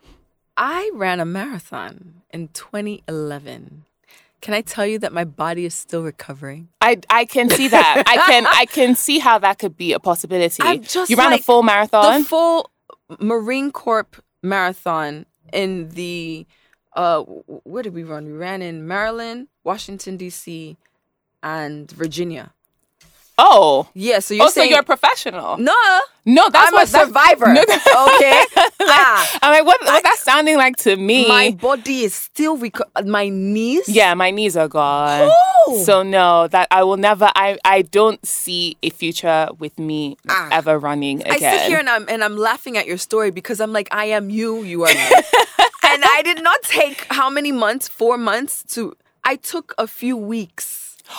I ran a marathon in twenty eleven. Can I tell you that my body is still recovering? I I can see that. I can I can see how that could be a possibility. I'm just you ran like a full marathon. The full Marine Corps marathon in the uh w- where did we run? We ran in Maryland, Washington D C, and Virginia. oh, Yeah, so you're oh, so saying you're a professional. no, No, that's I'm what a that- survivor. No, okay, ah, I'm like, what? What that's sounding like to me? my body is still reco- my knees. Yeah, my knees are gone. Oh. So no, that I will never. I I don't see a future with me Ah. ever running I again. sit here and I'm and I'm laughing at your story because I'm like, I am you, you are me. And I did not take how many months? Four months to. I took a few weeks.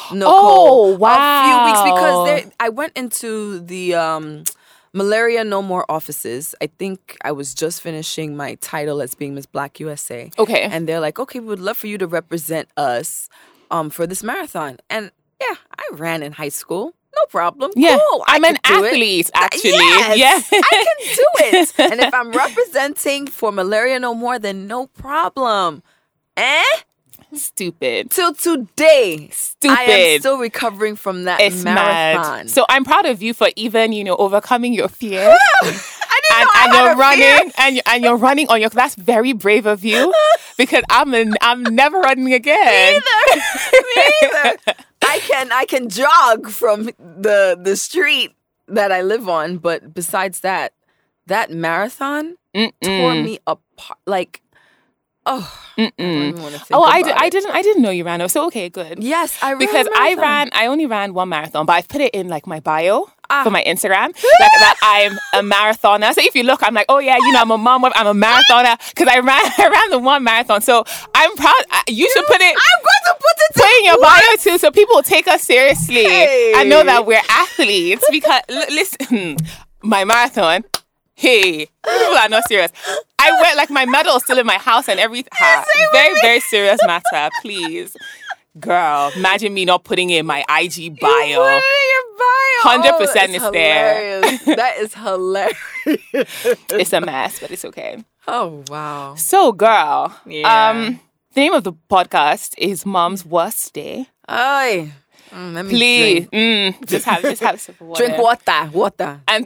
Nicole, Oh, wow. A few weeks because there, I went into the um, Malaria No More offices. I think I was just finishing my title as being Miss Black U S A. Okay. And they're like, okay, we would love for you to represent us um, for this marathon. And yeah, I ran in high school. No problem. Yeah, Cool. I I'm an could do it. athlete, actually. Yes, Yeah. I can do it. And if I'm representing for Malaria No More, then no problem. Eh? Stupid. Till today, Stupid. I am still recovering from that It's marathon. mad. So I'm proud of you for even you know overcoming your fear. I didn't And, know I and had you're a running, fear. and you're, and you're running on your. That's very brave of you, because I'm an, I'm never running again. Me either. I can I can jog from the the street that I live on, but besides that, that marathon tore me apart. Like, oh, I don't even want to think Oh, I, about di- I it. didn't I didn't know you ran. So okay, good. Yes, I ran Because a I marathon. ran, I only ran one marathon, but I've put it in like my bio Ah. for my Instagram, like that I'm a marathoner. So if you look, I'm like, oh yeah, you know, I'm a mom, I'm a marathoner because I ran, I ran the one marathon. So I'm proud. I- You should put it. I'm going to put it Put in your What? bio too, so people will take us seriously. Hey. I know that we're athletes because l- listen, my marathon. Hey, people are not serious. I went like my medal is still in my house and everything. Ha, very very serious matter, please. Girl, imagine me not putting it in my I G You put bio. it in your bio. one hundred percent Oh, is that's there. hilarious. That is hilarious. It's a mess, but it's okay. Oh wow. So, girl, Yeah. um, the name of the podcast is Mom's Worst Day. Ay. Mm, let me Please, drink. mm, just have just have a sip of water. Drink water. Water. And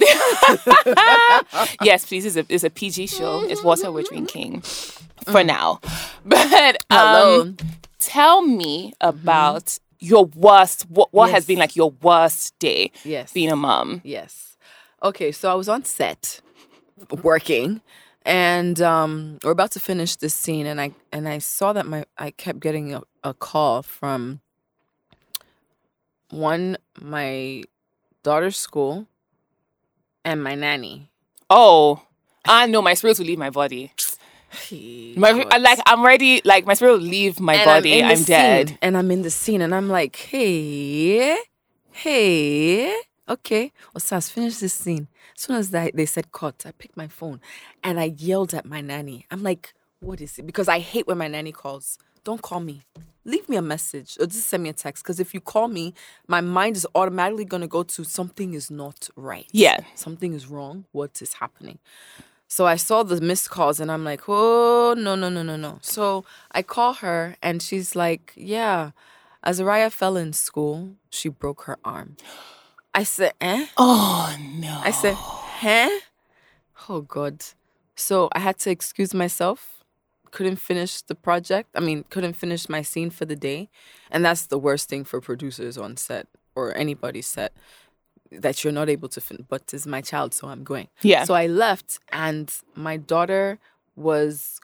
yes, please. It's a it's a P G show. It's water we're drinking for now. But um, Hello. tell me about your worst. What what has Yes. been like your worst day? Yes. being a mom. Yes. Okay, so I was on set working and um we're about to finish this scene and I and I saw that my I kept getting a, a call from one my daughter's school and my nanny. Oh, I know my spirits will leave my body. My, like I'm ready. Like my spirit will leave my and body. I'm, I'm dead. Scene, and I'm in the scene, and I'm like, hey, hey, okay. Osas, finish this scene. As soon as they, they said cut, I picked my phone and I yelled at my nanny. I'm like, what is it? Because I hate when my nanny calls. Don't call me. Leave me a message or just send me a text. Because if you call me, my mind is automatically going to go to something is not right. Yeah. Something is wrong. What is happening? So I saw the missed calls and I'm like, oh, no, no, no, no, no. So I call her and she's like, yeah, Azariah fell in school. She broke her arm. I said, eh? Oh, no. I said, huh? Oh, God. So I had to excuse myself. Couldn't finish the project. I mean, couldn't finish my scene for the day. And that's the worst thing for producers on set or anybody's set, that you're not able to finish. But it's my child, so I'm going. Yeah. So I left and my daughter was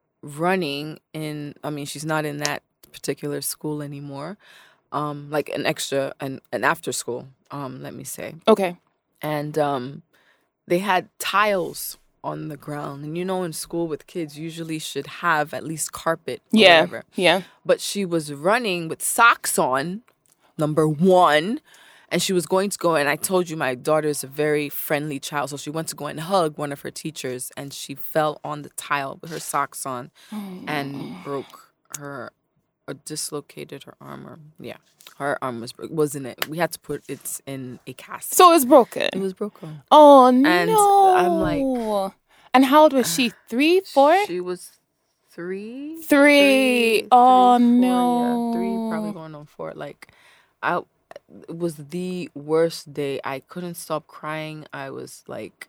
running in, I mean, she's not in that particular school anymore. Um, like an extra, an, an after school, um, let me say. Okay. And um, they had tiles on the ground. And you know, in school with kids, usually should have at least carpet or Yeah. whatever. Yeah. But she was running with socks on, number one. And she was going to go, and I told you my daughter is a very friendly child. So she went to go and hug one of her teachers, and she fell on the tile with her socks on Oh. and broke her, or dislocated her arm. Or, yeah, her arm was broke. Wasn't it? We had to put it in a cast. So it was broken. It was broken. Oh, no. And I'm like... And how old was she? Three, four? She was three. Three. Oh, three, four, no. Yeah, three, probably going on four. Like, I... It was the worst day. I couldn't stop crying. I was like,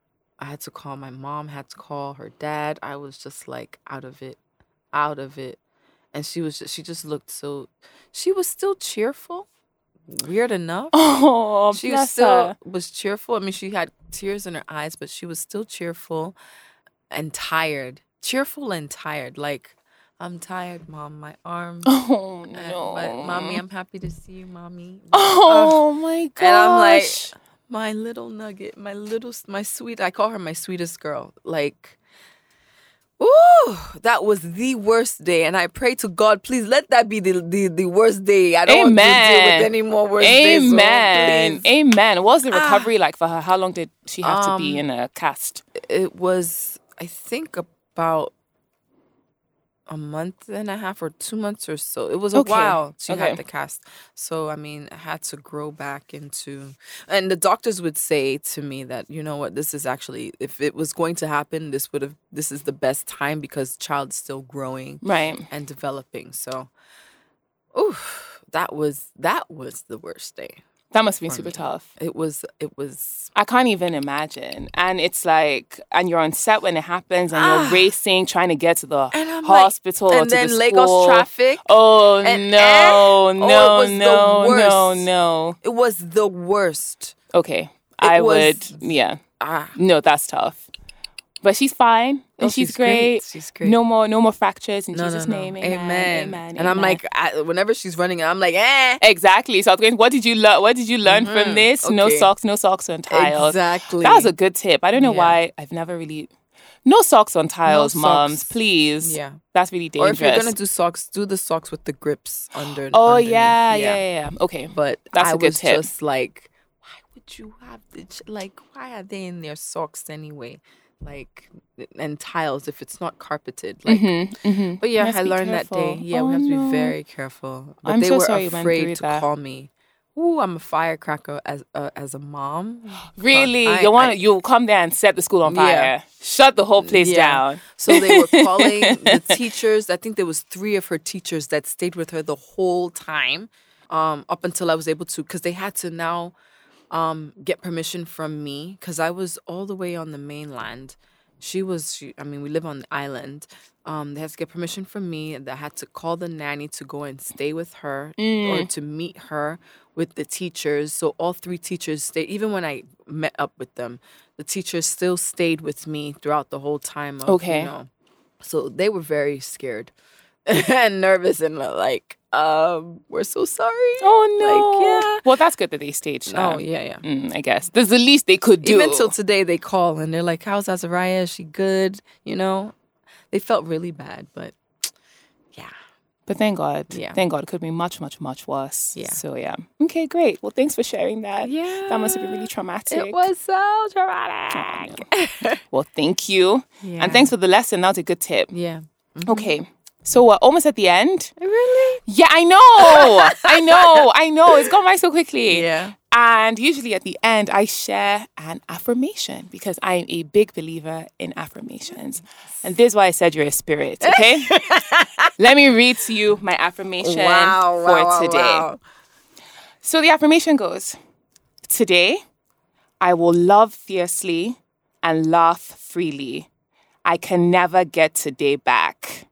I had to call my mom, had to call her dad. I was just like out of it, out of it. And she was just, she just looked so, she was still cheerful. Weird enough. Oh, she bless was still her. was cheerful. I mean, she had tears in her eyes, but she was still cheerful and tired. Cheerful and tired. Like, I'm tired, Mom. My arm. Oh, Uh, no. But Mommy, I'm happy to see you, Mommy. Oh, my gosh. And I'm like, my little nugget, my little, my sweet, I call her my sweetest girl. Like, ooh, that was the worst day. And I pray to God, please let that be the, the, the worst day. I don't Amen. want to deal with any more worst days. so Amen. please. Amen. What was the recovery like for her? How long did she have to be Um, in a cast? It was, I think, about a month and a half or two months or so. It was a Okay. while she Okay. had the cast. So, I mean, I had to grow back into... And the doctors would say to me that, you know what, this is actually... If it was going to happen, this would have... This is the best time because child's still growing Right. and developing. So, ooh, that was... That was the worst day. That must have been For super me. tough. It was... It was... I can't even imagine. And it's like, and you're on set when it happens and Ah. you're racing, trying to get to the And I'm like- hospital or And to then the Lagos school. traffic. Oh, and- no, eh? Oh, it no, was the no, no, worst. no. It was the worst. Okay. I was- would, yeah. Ah. No, that's tough. But she's fine. And Oh, she's, she's great. great. She's great. No more, no more fractures in No, Jesus' no, no. name. Amen. Amen. Amen. And I'm amen. like, I, whenever she's running, I'm like, eh. Exactly. So I was going, what did you learn? What did you learn from Mhm. this? No Okay. socks, no socks on tiles. Exactly. That was a good tip. I don't know Yeah. why I've never really. No socks on tiles, No moms. socks. Please. Yeah. That's really Or dangerous. if you're gonna do socks, do the socks with the grips under. oh underneath. yeah, yeah, yeah, yeah. Okay. But That's I a good was tip. just like, why would you have the ch- like? Why are they in their socks anyway? Like, and tiles if it's not carpeted. Like, Mm-hmm, mm-hmm. but yeah, Let's I be learned that day. careful. Yeah, Oh, we have to no. be very careful. But I'm they so were sorry you went afraid through to that. call me. Ooh, I'm a firecracker as uh, as a mom. Really, I- you want I- you come there and set the school on fire? Yeah. Shut the whole place Yeah. down. So they were calling the teachers. I think there was three of her teachers that stayed with her the whole time, um, up until I was able to, because they had to now um, get permission from me, because I was all the way on the mainland. She was, she, I mean, we live on the island. Um, they had to get permission from me, and they had to call the nanny to go and stay with her or to meet her with the teachers. So all three teachers stayed. Even when I met up with them, the teachers still stayed with me throughout the whole time. Of, Okay. You know, so they were very scared and nervous and like, um, we're so sorry. Oh no. Like, yeah. Well, that's good that they staged that. Oh yeah, yeah. Mm, I guess that's the least they could do. Even till today, they call and they're like, "How's Azariah? Is she good?" You know, they felt really bad, but yeah. But thank God. Yeah. Thank God. It could be much, much, much worse. Yeah. So, yeah. Okay, great. Well, thanks for sharing that. Yeah. That must have been really traumatic. It was so traumatic. Oh, no. Well, thank you. Yeah. And thanks for the lesson. That was a good tip. Yeah. Mm-hmm. Okay. So, we're almost at the end. Really? Yeah, I know. I know. I know. It's gone by so quickly. Yeah. And usually at the end, I share an affirmation because I'm a big believer in affirmations. And this is why I said you're a spirit, okay? Let me read to you my affirmation wow, for wow, today. Wow. So the affirmation goes, today, I will love fiercely and laugh freely. I can never get today back.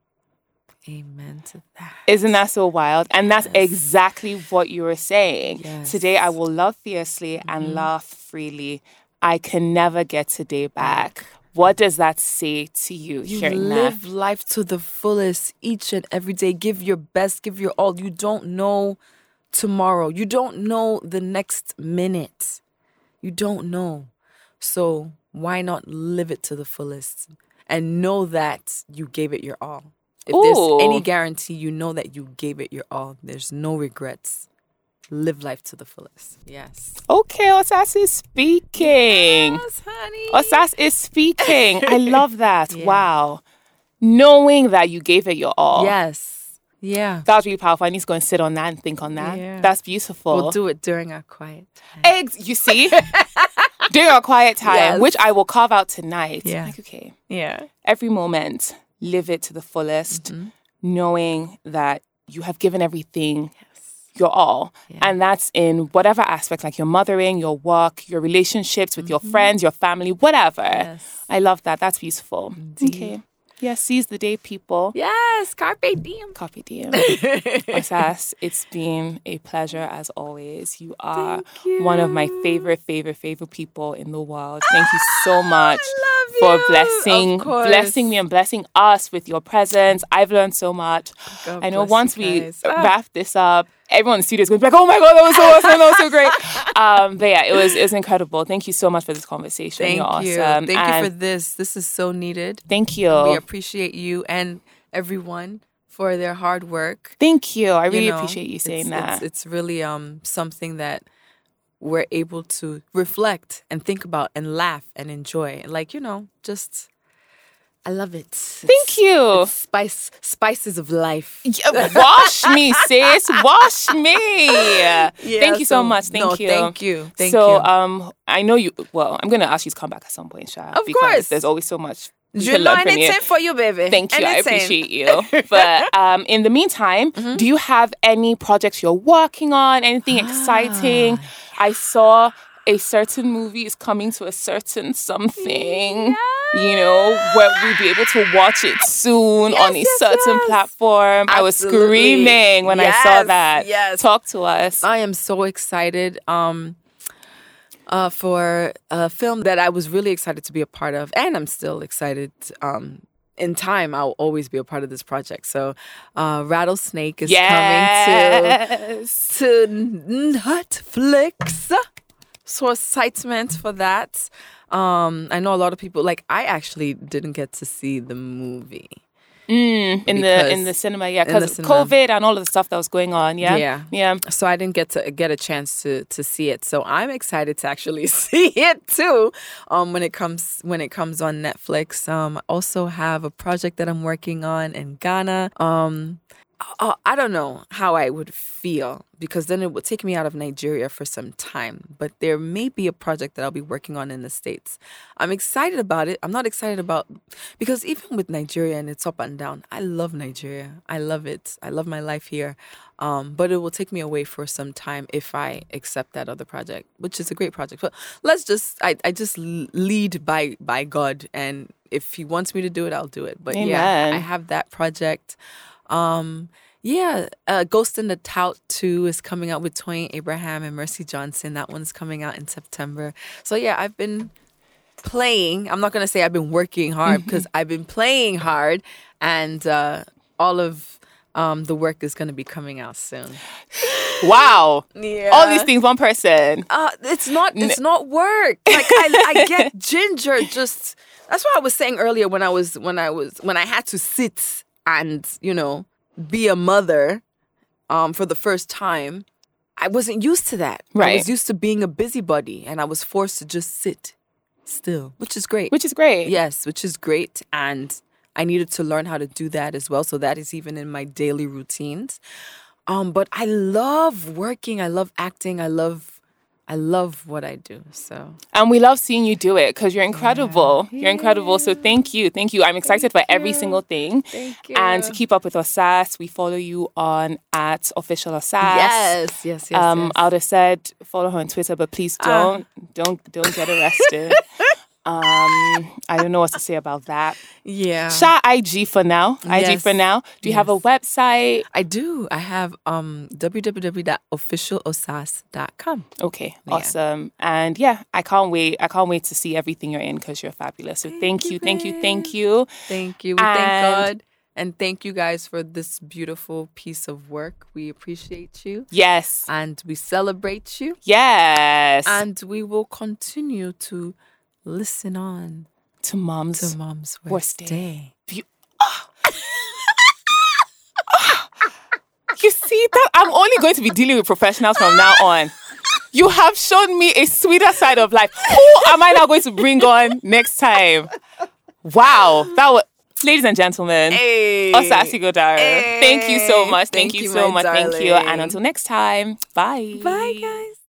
Amen to that. Isn't that so wild? And that's yes. exactly what you were saying. Yes. Today, I will love fiercely mm-hmm. and laugh freely. I can never get today back. What does that say to you? You hearing live that? life to the fullest each and every day. Give your best, give your all. You don't know tomorrow. You don't know the next minute. You don't know. So why not live it to the fullest and know that you gave it your all? If Ooh. There's any guarantee, you know that you gave it your all. There's no regrets. Live life to the fullest. Yes. Okay, Osas is speaking. Yes, honey. Osas is speaking. I love that. Yeah. Wow. Knowing that you gave it your all. Yes. Yeah. That was really powerful. I need to go and sit on that and think on that. Yeah. That's beautiful. We'll do it during our quiet time. Eggs, you see? During our quiet time, Yes. which I will carve out tonight. Yeah. Like, okay. Yeah. Every moment, live it to the fullest, mm-hmm. knowing that you have given everything your all. Yeah. And that's in whatever aspect, like your mothering, your work, your relationships with mm-hmm. your friends, your family, whatever. Yes. I love that. That's beautiful. Indeed. Okay. Yeah, seize the day, people. Yes, carpe diem. Carpe diem. Osas, it's been a pleasure as always. You are you. one of my favorite, favorite, favorite people in the world. Thank you so much I for love you. blessing, Of course. blessing me and blessing us with your presence. I've learned so much. God I know bless once you we guys. Ah. wrap this up, everyone in the studio is going to be like, oh my God, that was so awesome. That was so great. Um, but yeah, it was, it was incredible. Thank you so much for this conversation. Thank You're you. awesome. Thank and you for this. This is so needed. Thank you. We appreciate you and everyone for their hard work. Thank you. I really You know, appreciate you saying it's, that. It's, it's really um something that we're able to reflect and think about and laugh and enjoy. Like, you know, just... I love it. Thank it's, you. It's spice, spices of life. Yeah, wash me, sis. Wash me. Yeah, thank you so, so much. Thank no, you. Thank you. Thank so, you. um, I know you. Well, I'm gonna ask you to come back at some point, Sha. Of because course. There's always so much. We You can know learn from anything you. for you, baby. Thank you. Anything. I appreciate you. But um, in the meantime, mm-hmm. do you have any projects you're working on? Anything ah, exciting? I saw a certain movie is coming to a certain something. Yeah. You know, where we'll be able to watch it soon yes, on a yes, certain yes. platform. Absolutely. I was screaming when yes, I saw that. Yes. Talk to us. I am so excited um, uh, for a film that I was really excited to be a part of, and I'm still excited. Um, in time, I'll always be a part of this project. So, uh, Rattlesnake is yes. coming to to Netflix. So excitement for that. Um, I know a lot of people, like, I actually didn't get to see the movie. Mm, in the in the cinema, yeah, because of COVID and all of the stuff that was going on, yeah, yeah, yeah. So I didn't get to get a chance to to see it. So I'm excited to actually see it too. Um, when it comes when it comes on Netflix. Um, I also have a project that I'm working on in Ghana. Um. Uh, I don't know how I would feel because then it would take me out of Nigeria for some time. But there may be a project that I'll be working on in the States. I'm excited about it. I'm not excited about... Because even with Nigeria and it's up and down, I love Nigeria. I love it. I love my life here. Um, but it will take me away for some time if I accept that other project, which is a great project. But let's just... I, I just lead by, by God. And if he wants me to do it, I'll do it. But Amen. yeah, I have that project. Um, yeah, uh, Ghost in the Tout two is coming out with Toyin Abraham and Mercy Johnson. That one's coming out in September. So yeah, I've been playing. I'm not going to say I've been working hard because I've been playing hard and uh, all of um, the work is going to be coming out soon. Wow. Yeah. All these things, one person. Uh, it's not. It's not work. Like I, I get ginger. Just that's what I was saying earlier when I was when I was when I had to sit and you know be a mother, um, for the first time. I wasn't used to that. Right. I was used to being a busybody, and I was forced to just sit still, which is great. Which is great. Yes, which is great, and I needed to learn how to do that as well. So that is even in my daily routines. Um, but I love working. I love acting. I love, I love what I do. So And we love seeing you do it because you're incredible. Yeah. You're incredible. So thank you. Thank you. I'm excited thank for every you. single thing. Thank you. And to keep up with Osas, we follow you on at official Osas. Yes, yes, yes. Um, yes. I would have said follow her on Twitter, but please don't, uh. don't, don't get arrested. Um, I don't know what to say about that. Yeah. Sha I G for now. Yes. I G for now. Do you yes. have a website? I do. I have um w w w dot official osas dot com. Okay. Yeah. Awesome. And yeah, I can't wait. I can't wait to see everything you're in because you're fabulous. So thank, thank you, thank you, thank you. Thank you. We and thank God. And thank you guys for this beautiful piece of work. We appreciate you. Yes. And we celebrate you. Yes. And we will continue to listen on to Mom's, to Mom's Worst Day. day. You, oh. Oh. You see that? I'm only going to be dealing with professionals from now on. You have shown me a sweeter side of life. Who am I now going to bring on next time? Wow. That was... Ladies and gentlemen, hey. Osasi Godara. Hey. Thank you so much. Thank, Thank you, you so much. Darling. Thank you. And until next time, bye. Bye, guys.